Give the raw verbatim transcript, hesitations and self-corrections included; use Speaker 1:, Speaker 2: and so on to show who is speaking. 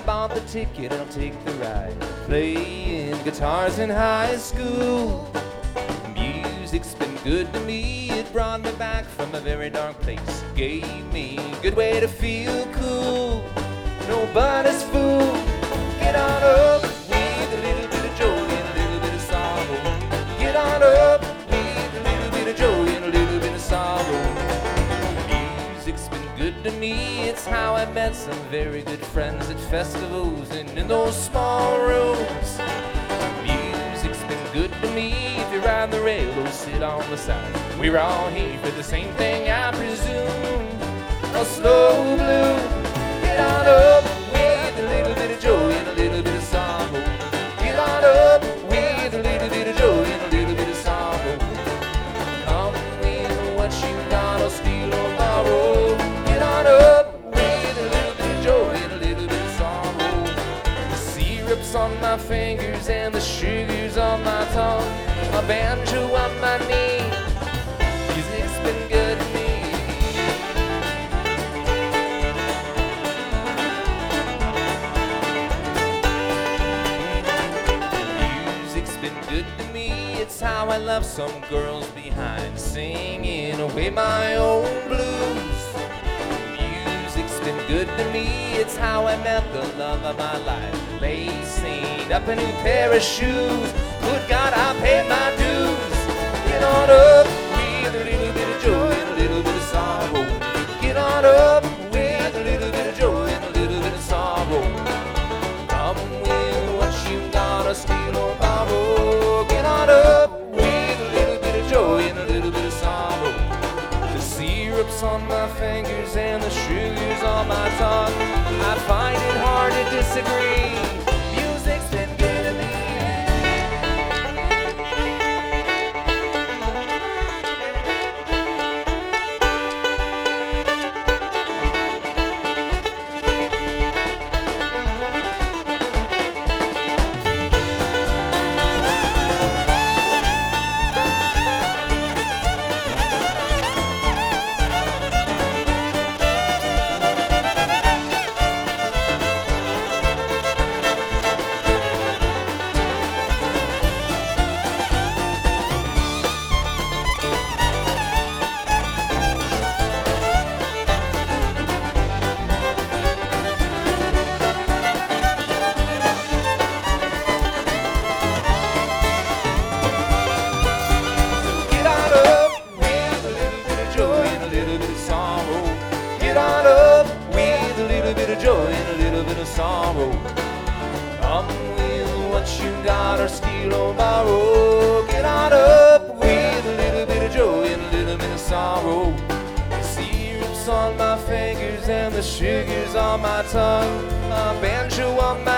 Speaker 1: bought the ticket, I'll take the ride. Playing guitars in high school. Music's been good to me. It brought me back from a very dark place. Gave me a good way to feel cool. Nobody's fool. Get on up with a little bit of joy and a little bit of sorrow. Get on up with a little bit of joy and a little bit of sorrow. Music's been good to me. It's how I met some very good friends at festivals and in those small rooms. Music's been good to me. If you ride the rail or sit on the side, we're all here for the same thing, I presume. A slow blue. Get on up with a little bit of joy and a little bit of sorrow. Get on up with a little bit of joy and a little bit of sorrow. Come with what you got or steal or borrow. Get on up with a little bit of joy and a little bit of sorrow. The syrup's on my fingers and the sugar's on my tongue. A banjo on my knee. Music's been good to me. Good to me, it's how I left some girls behind, singing away my own blues. Music's been good to me, it's how I met the love of my life, lacing up a new pair of shoes. Good God, I paid my dues. Get on up with a little bit of joy and a little bit of sorrow. Get on up with a little bit of joy and a little bit of sorrow. Come with what you got or steal or borrow. Get on up with a little bit of joy and a little bit of sorrow. The syrup's on my fingers and the sugar's on my tongue. I find it hard to disagree. Music's been good to me. Joy and a little bit of sorrow. Come with what you got or steal or borrow. Get on up with a little bit of joy and a little bit of sorrow. The syrup's on my fingers and the sugar's on my tongue. A banjo on my